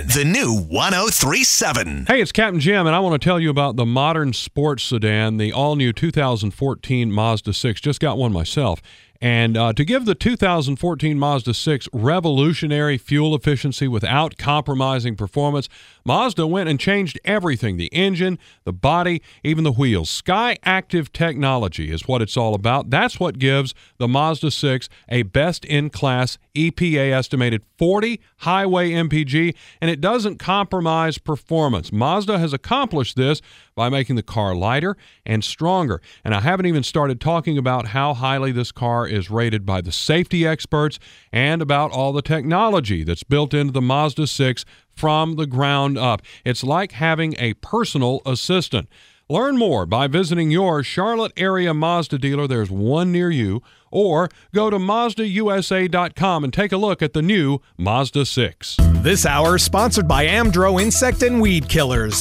The new 103.7. Hey, it's Captain Jim, and I want to tell you about the modern sports sedan, the all-new 2014 Mazda 6. Just got one myself. And to give the 2014 Mazda 6 revolutionary fuel efficiency without compromising performance, Mazda went and changed everything: the engine, the body, even the wheels. Sky Active technology is what it's all about. That's what gives the Mazda 6 a best-in-class EPA-estimated 40 highway MPG, and it doesn't compromise performance. Mazda has accomplished this by making the car lighter and stronger. And I haven't even started talking about how highly this car is rated by the safety experts and about all the technology that's built into the Mazda 6 from the ground up. It's like having a personal assistant. Learn more by visiting your Charlotte area Mazda dealer. There's one near you. Or go to MazdaUSA.com and take a look at the new Mazda 6. This hour sponsored by Amdro Insect and Weed Killers.